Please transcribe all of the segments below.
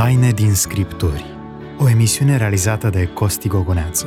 Taine din Scripturi, o emisiune realizată de Costi Gogoneață.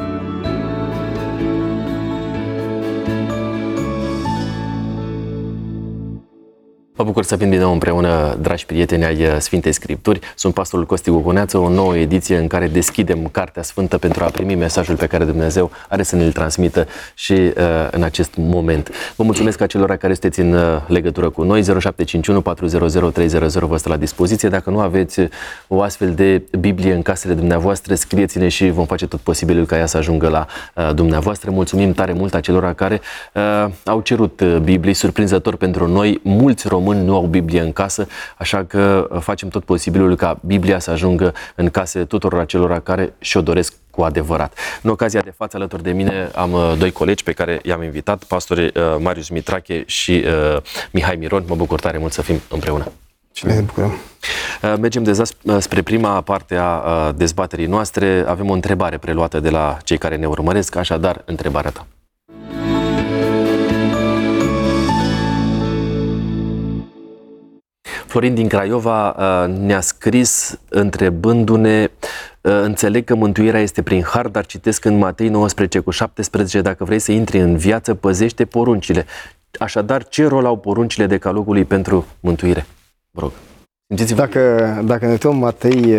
Mă bucur să fim din nou împreună, dragi prieteni ai Sfintei Scripturi. Sunt pastorul Costi Gogoneață, o nouă ediție în care deschidem Cartea Sfântă pentru a primi mesajul pe care Dumnezeu are să ne-l transmită și în acest moment. Vă mulțumesc acelora care sunteți în legătură cu noi. 0751 400 300 vă stă la dispoziție. Dacă nu aveți o astfel de Biblie în casele dumneavoastră, scrieți-ne și vom face tot posibilul ca ea să ajungă la dumneavoastră. Mulțumim tare mult acelora care au cerut Biblii, surprinzător pentru noi. Mulți români nu au Biblie în casă, așa că facem tot posibilul ca Biblia să ajungă în casele tuturor acelora care și-o doresc cu adevărat. În ocazia de față, alături de mine, am doi colegi pe care i-am invitat, pastorii Marius Mitrache și Mihai Miron. Mă bucur tare mult să fim împreună. Și ne bucurăm. Mergem deja spre prima parte a dezbaterii noastre. Avem o întrebare preluată de la cei care ne urmăresc, așadar, întrebarea ta. Florin din Craiova ne-a scris întrebându-ne: înțeleg că mântuirea este prin har, dar citesc în Matei 19:17, dacă vrei să intri în viață, păzește poruncile. Așadar, ce rol au poruncile decalogului pentru mântuire? Vă rog. Dacă ne uităm Matei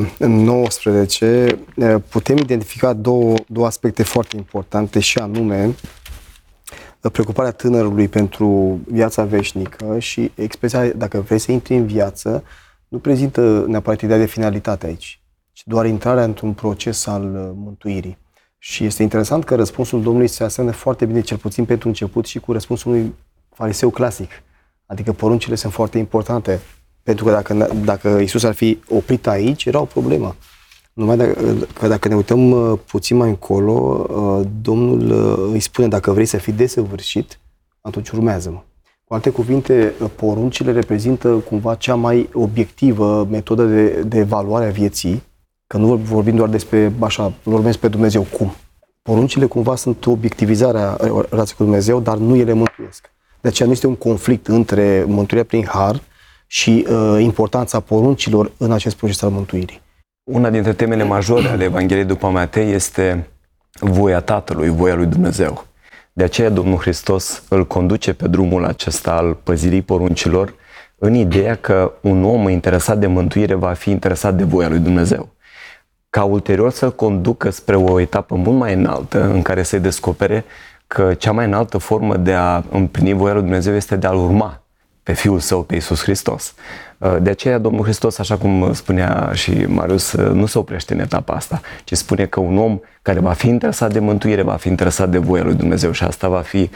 19, putem identifica două aspecte foarte importante, și anume preocuparea tânărului pentru viața veșnică și expresia, dacă vrei să intri în viață, nu prezintă neapărat ideea de finalitate aici, ci doar intrarea într-un proces al mântuirii. Și este interesant că răspunsul Domnului se aseamănă foarte bine, cel puțin pentru început, și cu răspunsul unui fariseu clasic. Adică poruncile sunt foarte importante, pentru că dacă Iisus ar fi oprit aici, era o problemă. Numai dacă ne uităm puțin mai încolo, Domnul îi spune: dacă vrei să fii desăvârșit, atunci urmează-mă. Cu alte cuvinte, poruncile reprezintă cumva cea mai obiectivă metodă de evaluare a vieții, că nu vorbim doar despre așa, vorbim despre Dumnezeu cum. Poruncile cumva sunt obiectivizarea relației cu Dumnezeu, dar nu ele mântuiesc. De aceea nu este un conflict între mântuirea prin har și importanța poruncilor în acest proces al mântuirii. Una dintre temele majore ale Evangheliei după Matei este voia Tatălui, voia lui Dumnezeu. De aceea Domnul Hristos îl conduce pe drumul acesta al păzirii poruncilor, în ideea că un om interesat de mântuire va fi interesat de voia lui Dumnezeu. Ca ulterior să-l conducă spre o etapă mult mai înaltă, în care să-i descopere că cea mai înaltă formă de a împlini voia lui Dumnezeu este de a-L urma pe Fiul Său, pe Iisus Hristos. De aceea Domnul Hristos, așa cum spunea și Marius, nu se oprește în etapa asta, ci spune că un om care va fi interesat de mântuire, va fi interesat de voia lui Dumnezeu și asta va fi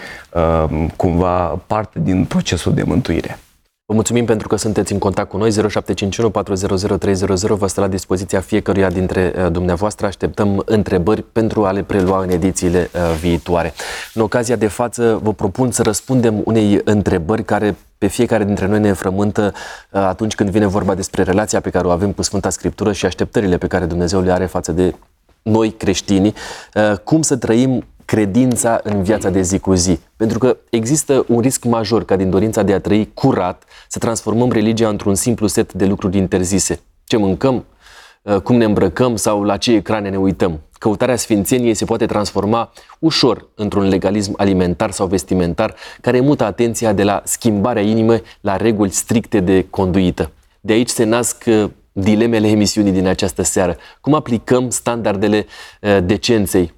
cumva parte din procesul de mântuire. Vă mulțumim pentru că sunteți în contact cu noi. 0751 400 300 vă stă la dispoziția fiecăruia dintre dumneavoastră. Așteptăm întrebări pentru a le prelua în edițiile viitoare. În ocazia de față vă propun să răspundem unei întrebări care pe fiecare dintre noi ne frământă atunci când vine vorba despre relația pe care o avem cu Sfânta Scriptură și așteptările pe care Dumnezeu le are față de noi creștini. Cum să trăim credința în viața de zi cu zi. Pentru că există un risc major ca din dorința de a trăi curat să transformăm religia într-un simplu set de lucruri interzise. Ce mâncăm, cum ne îmbrăcăm sau la ce ecrane ne uităm. Căutarea sfințeniei se poate transforma ușor într-un legalism alimentar sau vestimentar care mută atenția de la schimbarea inimii la reguli stricte de conduită. De aici se nasc dilemele emisiunii din această seară. Cum aplicăm standardele decenței?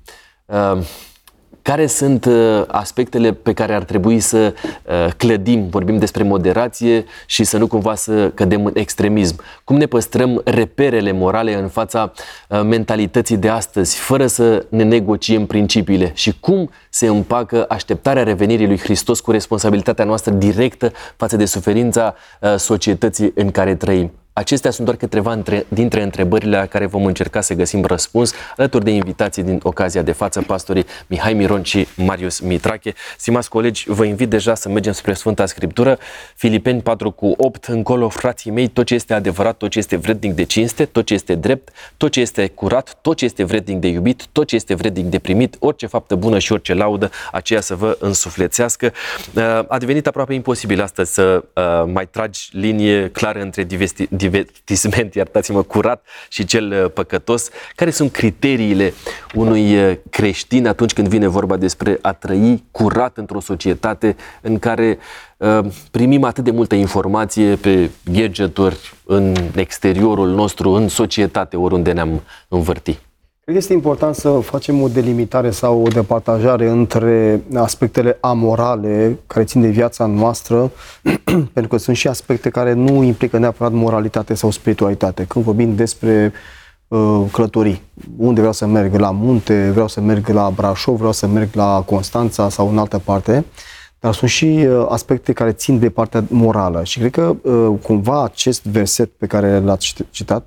Care sunt aspectele pe care ar trebui să clădim? Vorbim despre moderație și să nu cumva să cădem în extremism. Cum ne păstrăm reperele morale în fața mentalității de astăzi, fără să ne negociem principiile? Și cum se împacă așteptarea revenirii lui Hristos cu responsabilitatea noastră directă față de suferința societății în care trăim? Acestea sunt doar câteva dintre întrebările la care vom încerca să găsim răspuns alături de invitații din ocazia de față, pastorii Mihai Miron și Marius Mitrache. Stimați colegi, vă invit deja să mergem spre Sfânta Scriptură. Filipeni 4:8, încolo, frații mei, tot ce este adevărat, tot ce este vrednic de cinste, tot ce este drept, tot ce este curat, tot ce este vrednic de iubit, tot ce este vrednic de primit, orice faptă bună și orice laudă, aceea să vă însuflețească. A devenit aproape imposibil astăzi să mai tragi linie clară între divertisment, iertați-mă, curat și cel păcătos. Care sunt criteriile unui creștin atunci când vine vorba despre a trăi curat într-o societate în care primim atât de multă informație pe gadgeturi, în exteriorul nostru, în societate, oriunde ne-am învârti? Cred că este important să facem o delimitare sau o departajare între aspectele amorale care țin de viața noastră, pentru că sunt și aspecte care nu implică neapărat moralitate sau spiritualitate. Când vorbim despre călătorii, unde vreau să merg, la munte, vreau să merg la Brașov, vreau să merg la Constanța sau în altă parte, dar sunt și aspecte care țin de partea morală. Și cred că cumva acest verset pe care l-ați citat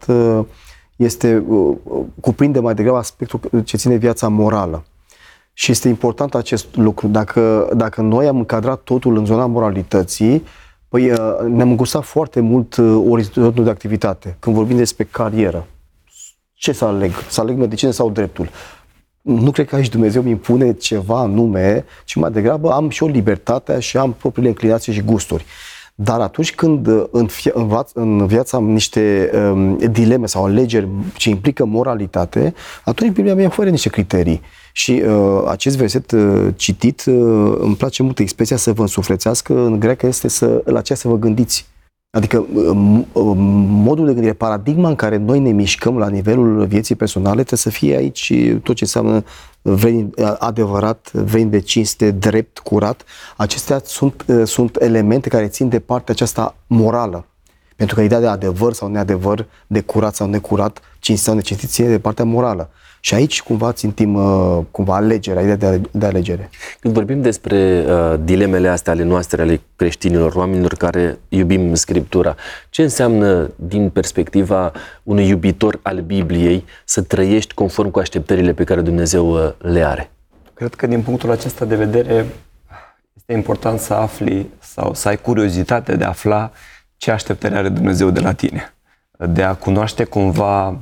cuprinde mai degrabă aspectul ce ține viața morală. Și este important acest lucru. Dacă noi am încadrat totul în zona moralității, păi ne-am îngustat foarte mult orizontul de activitate. Când vorbim despre carieră, ce să aleg? Să aleg medicină sau dreptul? Nu cred că aici Dumnezeu îmi impune ceva anume, ci mai degrabă am și o libertate și am propriile inclinații și gusturi. Dar atunci când în viața am niște dileme sau alegeri ce implică moralitate, atunci Biblia mi oferă niște criterii. Și acest verset citit, îmi place mult expresia să vă însuflețească, în greacă este la aceea să vă gândiți. Adică modul de gândire, paradigma în care noi ne mișcăm la nivelul vieții personale trebuie să fie aici tot ce înseamnă adevărat, veni de cinste, drept, curat. Acestea sunt elemente care țin de partea aceasta morală. Pentru că ideea de adevăr sau neadevăr, de curat sau necurat, cinstit sau necinstit, ține de partea morală. Și aici cumva țintim alegerea, ideea de alegere. Când vorbim despre dilemele astea ale noastre, ale creștinilor, oamenilor care iubim Scriptura, ce înseamnă din perspectiva unui iubitor al Bibliei să trăiești conform cu așteptările pe care Dumnezeu le are? Cred că din punctul acesta de vedere este important să afli sau să ai curiozitate de a afla ce așteptări are Dumnezeu de la tine. De a cunoaște cumva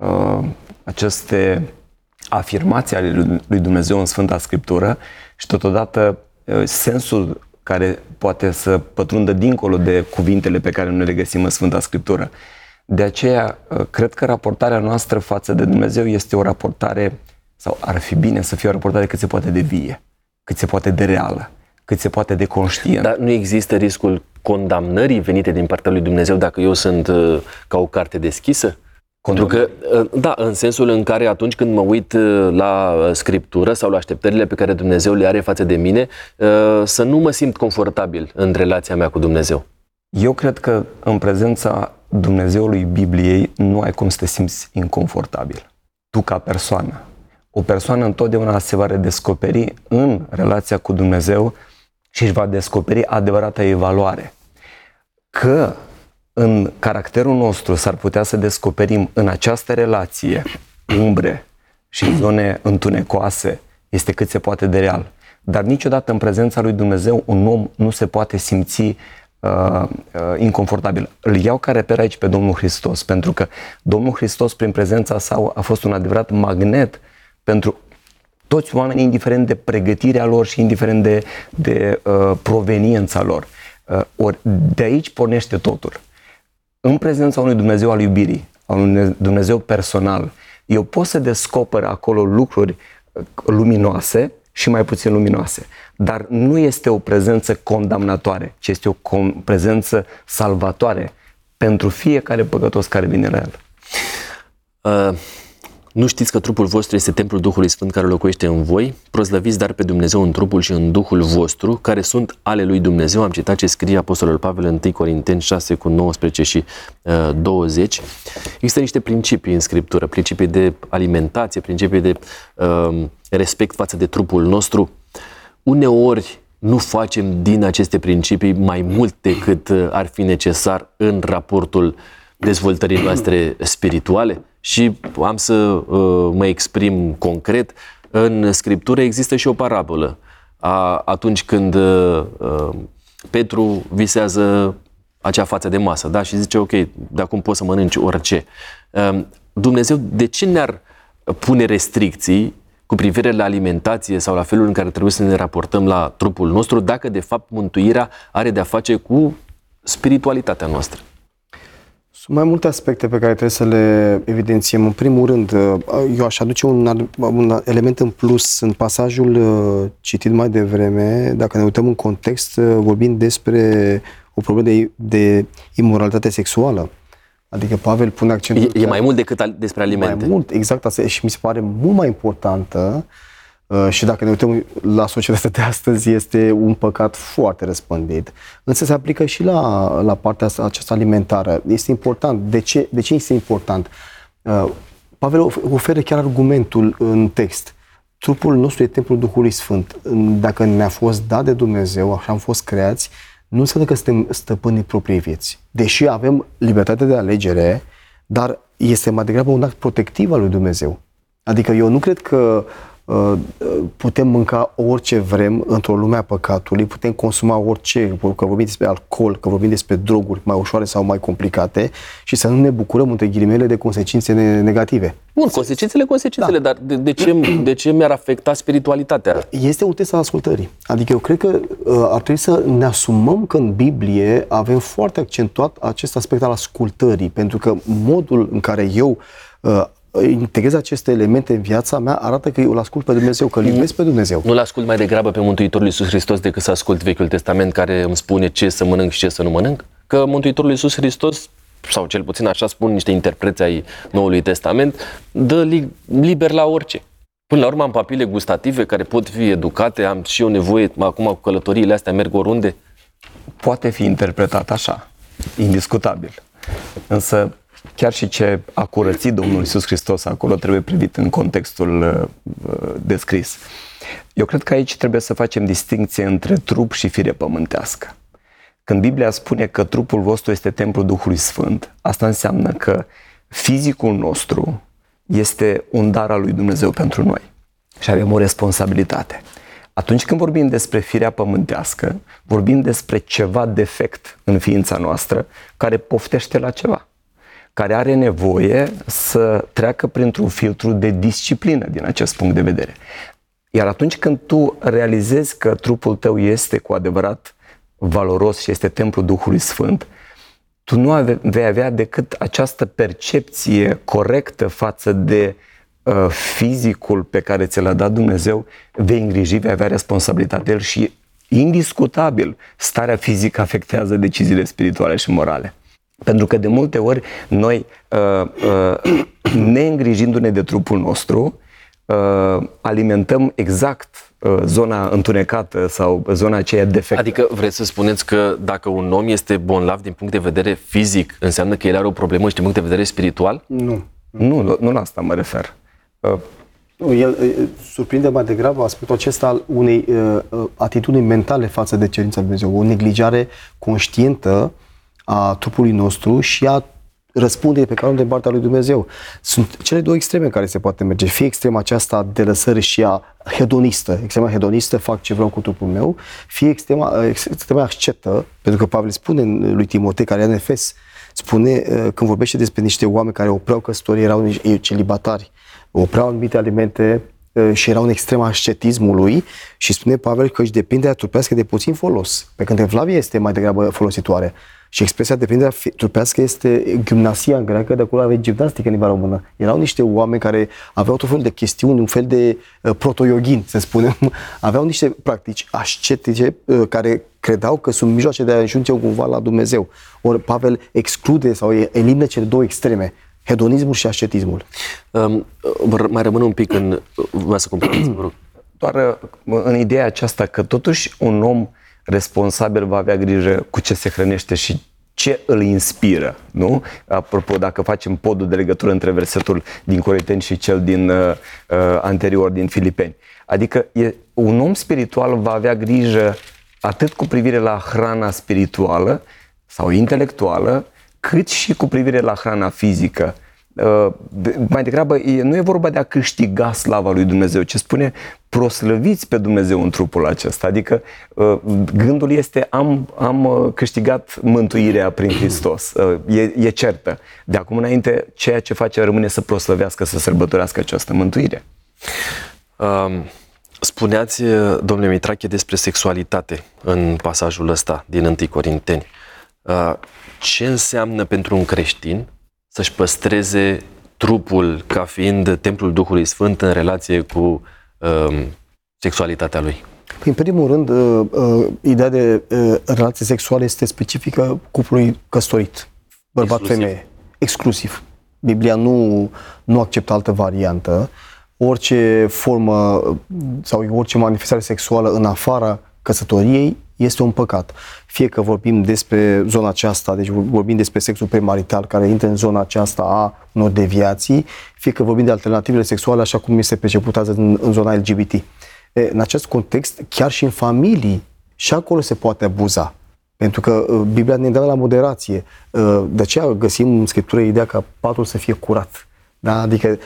aceste afirmații ale lui Dumnezeu în Sfânta Scriptură și totodată sensul care poate să pătrundă dincolo de cuvintele pe care noi le găsim în Sfânta Scriptură. De aceea, cred că raportarea noastră față de Dumnezeu este o raportare, sau ar fi bine să fie o raportare cât se poate de vie, cât se poate de reală, cât se poate de conștient. Dar nu există riscul condamnării venite din partea lui Dumnezeu dacă eu sunt ca o carte deschisă? Pentru că, da, în sensul în care atunci când mă uit la Scriptură sau la așteptările pe care Dumnezeu le are față de mine, să nu mă simt confortabil în relația mea cu Dumnezeu. Eu cred că în prezența Dumnezeului Bibliei nu ai cum să te simți inconfortabil. Tu ca persoană. O persoană întotdeauna se va redescoperi în relația cu Dumnezeu și își va descoperi adevărata ei valoare. Că în caracterul nostru s-ar putea să descoperim în această relație umbre și zone întunecoase, este cât se poate de real. Dar niciodată în prezența lui Dumnezeu un om nu se poate simți inconfortabil. Îl iau ca reper aici pe Domnul Hristos, pentru că Domnul Hristos prin prezența sa a fost un adevărat magnet pentru toți oamenii, indiferent de pregătirea lor și indiferent de proveniența lor. Ori de aici pornește totul. În prezența unui Dumnezeu al iubirii, al unui Dumnezeu personal, eu pot să descoper acolo lucruri luminoase și mai puțin luminoase. Dar nu este o prezență condamnatoare, ci este o prezență salvatoare pentru fiecare păcătos care vine la el. Nu știți că trupul vostru este templul Duhului Sfânt care locuiește în voi? Proslăviți dar pe Dumnezeu în trupul și în Duhul vostru, care sunt ale lui Dumnezeu. Am citat ce scrie Apostolul Pavel în 1 Corinteni 6 cu 19 și 20. Există niște principii în Scriptură, principii de alimentație, principii de respect față de trupul nostru. Uneori nu facem din aceste principii mai mult decât ar fi necesar în raportul dezvoltării noastre spirituale. Și am să mă exprim concret. În Scriptură există și o parabolă. Atunci când Petru visează acea față de masă, da? Și zice, ok, de acum poți să mănânci orice. Dumnezeu de ce ne-ar pune restricții cu privire la alimentație sau la felul în care trebuie să ne raportăm la trupul nostru, dacă de fapt mântuirea are de-a face cu spiritualitatea noastră? Sunt mai multe aspecte pe care trebuie să le evidențiem. În primul rând, eu aș aduce un element în plus în pasajul citit mai devreme. Dacă ne uităm în context, vorbim despre o problemă de imoralitate sexuală. Adică Pavel pune accentul... E mai mult decât despre alimente. Mai mult, exact asta. Și mi se pare mult mai importantă și dacă ne uităm la societatea de astăzi, este un păcat foarte răspândit. Însă se aplică și la partea aceasta alimentară. Este important. De ce este important? Pavel oferă chiar argumentul în text. Trupul nostru e templul Duhului Sfânt. Dacă ne-a fost dat de Dumnezeu, așa am fost creați, nu înseamnă că suntem stăpânii propriei vieți. Deși avem libertate de alegere, dar este mai degrabă un act protectiv al lui Dumnezeu. Adică eu nu cred că putem mânca orice vrem într-o lume a păcatului, putem consuma orice, că vorbim despre alcool, că vorbim despre droguri mai ușoare sau mai complicate și să nu ne bucurăm, între ghilimele, de consecințe negative. Bun, consecințele, da. Dar de ce mi-ar afecta spiritualitatea? Este un test al ascultării. Adică eu cred că ar trebui să ne asumăm că în Biblie avem foarte accentuat acest aspect al ascultării, pentru că modul în care eu integrez aceste elemente în viața mea arată că eu îl ascult pe Dumnezeu, că îl iubesc pe Dumnezeu. Nu-l ascult mai degrabă pe Mântuitorul Iisus Hristos decât să ascult Vechiul Testament care îmi spune ce să mănânc și ce să nu mănânc? Că Mântuitorul Iisus Hristos, sau cel puțin așa spun niște interpreți ai Noului Testament, dă liber la orice. Până la urmă am papile gustative care pot fi educate, am și eu nevoie, acum cu călătoriile astea merg oriunde? Poate fi interpretat așa, indiscutabil. Însă chiar și ce a curățit Domnul Iisus Hristos acolo trebuie privit în contextul descris. Eu cred că aici trebuie să facem distincție între trup și fire pământească. Când Biblia spune că trupul vostru este templul Duhului Sfânt, asta înseamnă că fizicul nostru este un dar al lui Dumnezeu pentru noi și avem o responsabilitate. Atunci când vorbim despre firea pământească, vorbim despre ceva defect în ființa noastră care poftește la ceva, care are nevoie să treacă printr-un filtru de disciplină din acest punct de vedere. Iar atunci când tu realizezi că trupul tău este cu adevărat valoros și este templul Duhului Sfânt, tu nu vei avea decât această percepție corectă față de fizicul pe care ți l-a dat Dumnezeu, vei îngriji, vei avea responsabilitatea de el și indiscutabil starea fizică afectează deciziile spirituale și morale. Pentru că de multe ori noi, neîngrijindu-ne de trupul nostru, alimentăm exact zona întunecată sau zona aceea defectă. Adică vreți să spuneți că dacă un om este bolnav din punct de vedere fizic, înseamnă că el are o problemă și din punct de vedere spiritual? Nu la asta mă refer. Nu, el surprinde mai degrabă aspectul acesta al unei atitudini mentale față de cerința lui Dumnezeu, o neglijare conștientă a trupului nostru și a răspunderii pe care o avem din partea lui Dumnezeu. Sunt cele două extreme în care se poate merge. Fie extrema aceasta de lăsare și a hedonistă, extrema hedonistă, fac ce vreau cu trupul meu, fie extrema ascetă, pentru că Pavel spune lui Timotei, care era în Efes, spune, când vorbește despre niște oameni care opreau căsătorie, erau celibatari, opreau anumite alimente și erau în extrema ascetismului și spune Pavel că își depinderea trupească de puțin folos, pe când evlavia este mai degrabă folositoare. Și expresia depinderea trupească este gimnasia în greacă, de acolo avea gimnastică în limba română. Erau niște oameni care aveau tot felul de chestiuni, un fel de proto-yoghin, să spunem. Aveau niște practici ascetice care credeau că sunt mijloace de a ajunge cumva la Dumnezeu. Ori Pavel exclude sau elimină cele două extreme, hedonismul și ascetismul. Mai rămân un pic în... Vreau să completați, vă rog. Doar în ideea aceasta că totuși un om responsabil va avea grijă cu ce se hrănește și ce îl inspiră, nu? Apropo, dacă facem podul de legătură între versetul din Corinteni și cel din anterior, din Filipeni. Adică un om spiritual va avea grijă atât cu privire la hrana spirituală sau intelectuală, cât și cu privire la hrana fizică. Mai degrabă, nu e vorba de a câștiga slava lui Dumnezeu, ci spune proslăviți pe Dumnezeu în trupul acesta. Adică gândul este am câștigat mântuirea prin Hristos. E certă. De acum înainte, ceea ce face rămâne să proslăvească, să sărbătorească această mântuire. Spuneați, domnule Mitrache, despre sexualitate în pasajul ăsta din 1 Corinteni. ce înseamnă pentru un creștin să-și păstreze trupul ca fiind templul Duhului Sfânt în relație cu sexualitatea lui? În primul rând, ideea de relație sexuală este specifică cuplului căsătorit, bărbat-femeie, exclusiv. Biblia nu acceptă altă variantă. Orice formă sau orice manifestare sexuală în afara căsătoriei este un păcat. Fie că vorbim despre zona aceasta, deci vorbim despre sexul premarital care intră în zona aceasta a unor deviații, fie că vorbim de alternativele sexuale așa cum este perceput azi în zona LGBT. În acest context, chiar și în familii, și acolo se poate abuza. Pentru că Biblia ne dă la moderație. De aceea găsim în Scriptură ideea ca patul să fie curat. Da? Adică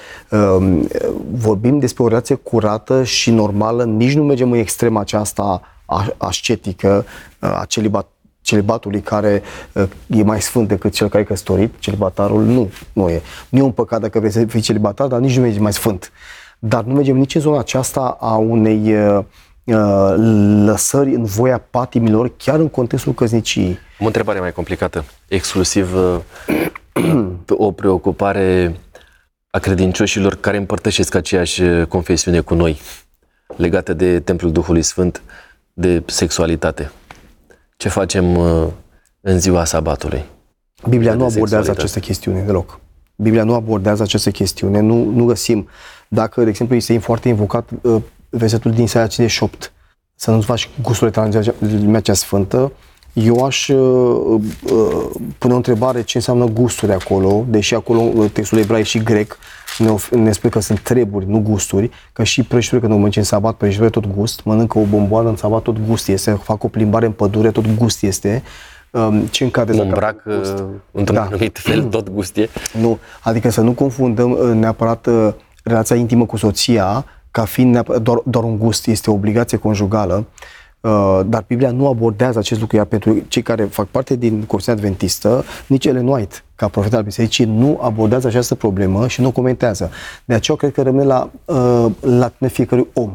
vorbim despre o relație curată și normală, nici nu mergem în extrema aceasta ascetică a celibatului care e mai sfânt decât cel care e căsătorit. Celibatarul nu e. Nu e un păcat dacă vrei să fii celibatar, dar nici nu mergi mai sfânt. Dar nu mergem nici în zona aceasta a unei lăsări în voia patimilor, chiar în contextul căsniciei. O întrebare mai complicată. Exclusiv o preocupare a credincioșilor care împărtășesc aceeași confesiune cu noi, legată de templul Duhului Sfânt, de sexualitate. Ce facem în ziua sabatului? Biblia nu abordează această chestiune deloc. Biblia nu abordează această chestiune, nu găsim. Dacă, de exemplu, este foarte invocat versetul din Isaia 58, să nu-ți faci gusturile tale în lumea cea sfântă, eu aș pune o întrebare ce înseamnă gusturi acolo, deși acolo textul ebraic și grec ne spune că sunt treburi, nu gusturi, că și prăjiturile când o mănânci în sabat, prăjiturile tot gust, mănâncă o bomboană în sabat, tot gust este, fac o plimbare în pădure, tot gust este. Ce încadre mă îmbrac într-un anumit fel, tot gust e? Nu, adică să nu confundăm neapărat relația intimă cu soția ca fiind doar un gust, este o obligație conjugală, dar Biblia nu abordează acest lucru, iar pentru cei care fac parte din Comunitatea Adventistă, nici Ellen White, ca profet al bisericii, nu abordează această problemă și nu comentează. De aceea cred că rămâne la fiecărui om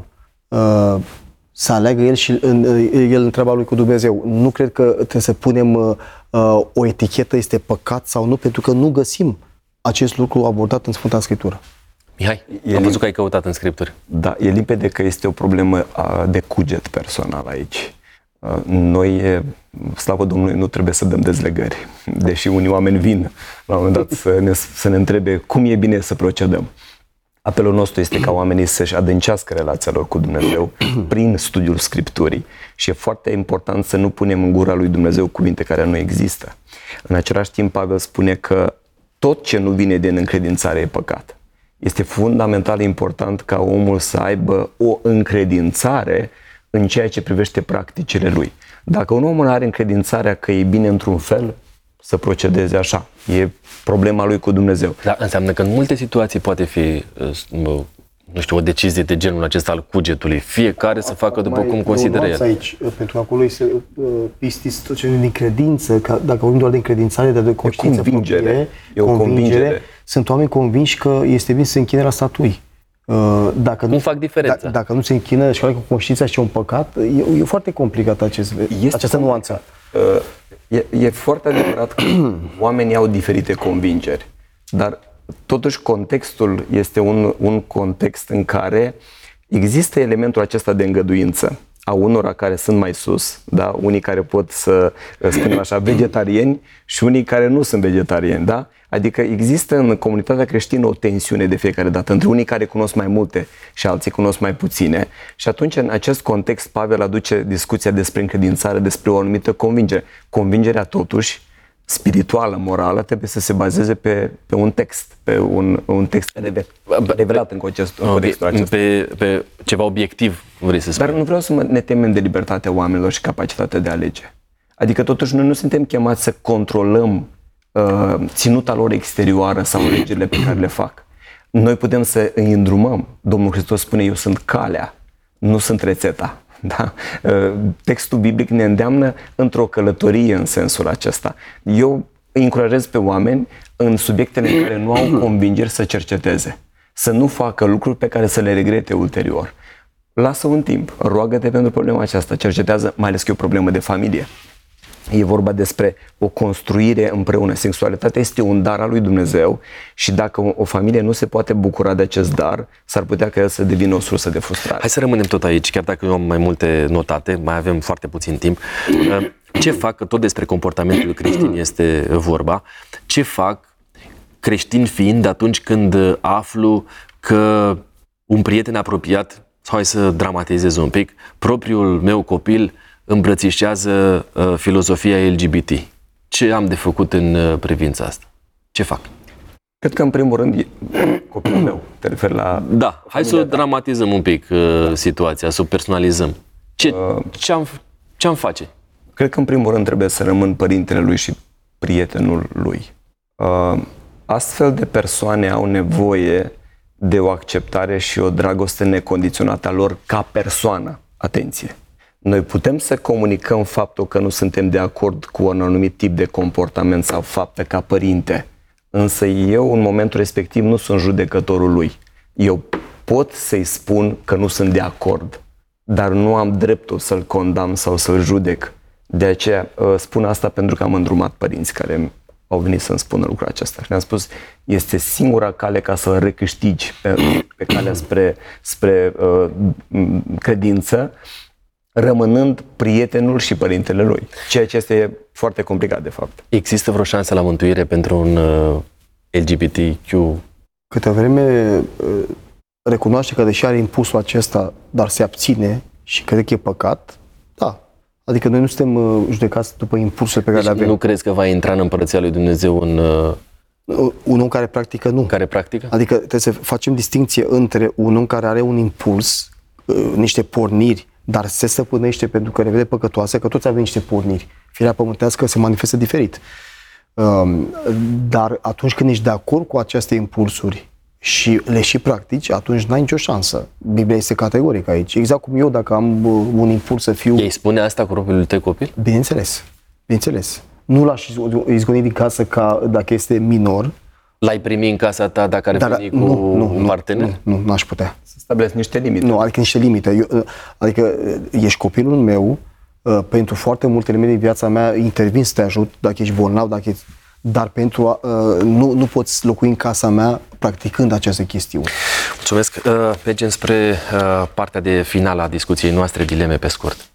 să aleagă el și el în treaba lui cu Dumnezeu. Nu cred că trebuie să punem o etichetă, este păcat sau nu, pentru că nu găsim acest lucru abordat în Sfânta Scriptură. Mihai, am văzut că ai căutat în Scripturi. Da, e limpede că este o problemă de cuget personal aici. Noi, slavă Domnului, nu trebuie să dăm dezlegări, deși unii oameni vin la un moment dat să ne întrebe cum e bine să procedăm. Apelul nostru este ca oamenii să-și adâncească relația lor cu Dumnezeu prin studiul Scripturii și e foarte important să nu punem în gura lui Dumnezeu cuvinte care nu există. În același timp, Pavel spune că tot ce nu vine din încredințare e păcat. Este fundamental important ca omul să aibă o încredințare în ceea ce privește practicile lui. Dacă un om are încredințarea că e bine într-un fel, să procedeze așa. E problema lui cu Dumnezeu. Da, înseamnă că în multe situații poate fi, nu știu, o decizie de genul acesta al cugetului. Fiecare să facă după cum consideră el. Aici, pentru că acolo este pistis tot ce din credință, că dacă vorbim doar de încredințare, dar de conștiință proprie, convingere. Sunt oameni convinși că este bine să se închine la statui. Cum fac diferența? Dacă nu se închină și cu conștiința și un păcat, e foarte complicat această nuanță. E foarte adevărat că oamenii au diferite convingeri, dar totuși contextul este un context în care există elementul acesta de îngăduință a unora care sunt mai sus, da? Unii care pot să spunem așa vegetariani și unii care nu sunt vegetariani, da? Adică există în comunitatea creștină o tensiune de fiecare dată între unii care cunosc mai multe și alții cunosc mai puține și atunci în acest context Pavel aduce discuția despre încredințare, despre o anumită convingere. Convingerea totuși spirituală, morală, trebuie să se bazeze pe un text, pe un text revelat în contextul acesta. Pe ceva obiectiv, vrei să spui. Dar nu vreau să ne temem de libertatea oamenilor și capacitatea de a alege. Adică totuși noi nu suntem chemați să controlăm ținuta lor exterioară sau legile pe care le fac. Noi putem să îi îndrumăm. Domnul Hristos spune, eu sunt calea, nu sunt rețeta. Da? Textul biblic ne îndeamnă într-o călătorie în sensul acesta. Eu îi încurajez pe oameni în subiectele în care nu au convingeri să cerceteze, să nu facă lucruri pe care să le regrete ulterior. Lasă un timp, roagă-te pentru problema aceasta, cercetează, mai ales că e o problemă de familie. E vorba despre o construire împreună. Sexualitatea este un dar al lui Dumnezeu și dacă o familie nu se poate bucura de acest dar, s-ar putea ca el să devină o sursă de frustrare. Hai să rămânem tot aici, chiar dacă eu am mai multe notate, mai avem foarte puțin timp. Ce fac, că tot despre comportamentul creștin este vorba, ce fac creștin fiind atunci când aflu că un prieten apropiat, sau hai să dramatizez un pic, propriul meu copil îmbrățișează filozofia LGBT. Ce am de făcut în privința asta? Ce fac? Cred că în primul rând copilul meu, te referi la... Da, hai să dramatizăm un pic situația, să o personalizăm. Ce am face? Cred că în primul rând trebuie să rămân părintele lui și prietenul lui. Astfel de persoane au nevoie de o acceptare și o dragoste necondiționată a lor ca persoană. Atenție! Noi putem să comunicăm faptul că nu suntem de acord cu un anumit tip de comportament sau fapte ca părinte, însă eu în momentul respectiv nu sunt judecătorul lui. Eu pot să-i spun că nu sunt de acord, dar nu am dreptul să-l condamn sau să-l judec. De aceea spun asta pentru că am îndrumat părinți care au venit să-mi spună lucrul acesta. Și le-am spus, este singura cale ca să-l recâștigi pe calea spre credință, rămânând prietenul și părintele lui. Ceea ce este foarte complicat, de fapt. Există vreo șansă la mântuire pentru un LGBTQ? Câte vreme recunoaște că deși are impulsul acesta, dar se abține și crede că e păcat, da. Adică noi nu suntem judecați după impulsurile pe care le avem. Nu crezi că va intra în Împărăția lui Dumnezeu un om care practică, nu. Care practică? Adică trebuie să facem distinție între un om care are un impuls, niște porniri, dar se stăpânește pentru că ne vede păcătoase, că toți avem niște porniri. Firea pământească se manifestă diferit. Dar atunci când ești de acord cu aceste impulsuri și le și practici, atunci n-ai nicio șansă. Biblia este categorică aici. Exact cum eu, dacă am un impuls să fiu... Ei spune asta cu propriul tău copil? Bineînțeles. Bineînțeles. Nu l-aș izgoni din casă ca dacă este minor. L-ai primi în casa ta dacă ar veni cu un partener? Nu, n-aș putea. Să stabilesc niște limite. Nu, adică niște limite. Adică ești copilul meu, pentru foarte multe elemente din viața mea intervin să te ajut, dacă ești bolnav, dar pentru nu poți locui în casa mea practicând aceste chestiuni. Mulțumesc. Mergem spre partea de finală a discuției noastre, dileme pe scurt.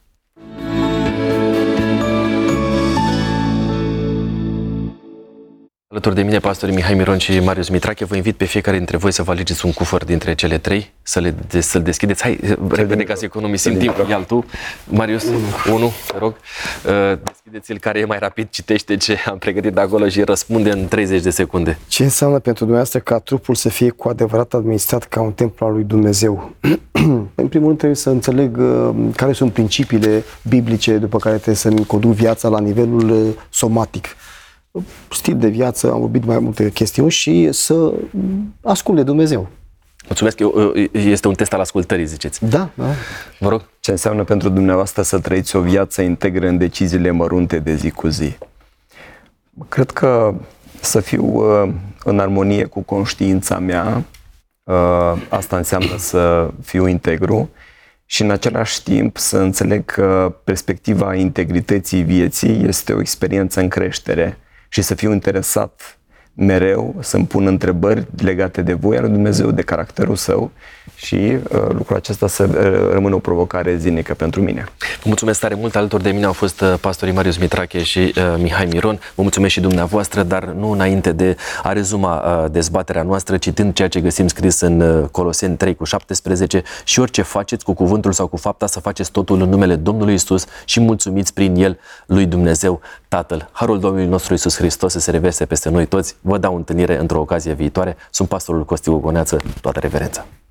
Alături de mine, pastorii Mihai Miron și Marius Mitrache, vă invit pe fiecare dintre voi să vă alegeți un cufăr dintre cele trei, să-l deschideți. Hai, repede, ca să economisim timp. Ia-l tu, Marius, unul, te rog. Deschideți-l, care e mai rapid, citește ce am pregătit acolo și răspunde în 30 de secunde. Ce înseamnă pentru dumneavoastră ca trupul să fie cu adevărat administrat ca un templu al lui Dumnezeu? În primul rând trebuie să înțeleg care sunt principiile biblice după care trebuie să-mi conduc viața la nivelul somatic. Stil de viață, am vorbit mai multe chestiuni și să ascult de Dumnezeu. Mulțumesc, este un test al ascultării, ziceți. Da. Vă rog. Ce înseamnă pentru dumneavoastră să trăiți o viață integră în deciziile mărunte de zi cu zi? Cred că să fiu în armonie cu conștiința mea, asta înseamnă să fiu integru și în același timp să înțeleg că perspectiva integrității vieții este o experiență în creștere și să fiu interesat mereu, să-mi pun întrebări legate de voia lui Dumnezeu, de caracterul său și lucrul acesta să rămână o provocare zilnică pentru mine. Vă mulțumesc tare mult. Alături de mine au fost pastorii Marius Mitrache și Mihai Miron. Vă mulțumesc și dumneavoastră, dar nu înainte de a rezuma dezbaterea noastră, citând ceea ce găsim scris în Coloseni 3:17: și orice faceți cu cuvântul sau cu fapta, să faceți totul în numele Domnului Isus și mulțumiți prin El lui Dumnezeu Tatăl. Harul Domnului nostru Iisus Hristos să se reverse peste noi toți. Vă dau întâlnire într-o ocazie viitoare. Sunt pastorul Costi Gogoneață. Toată reverența.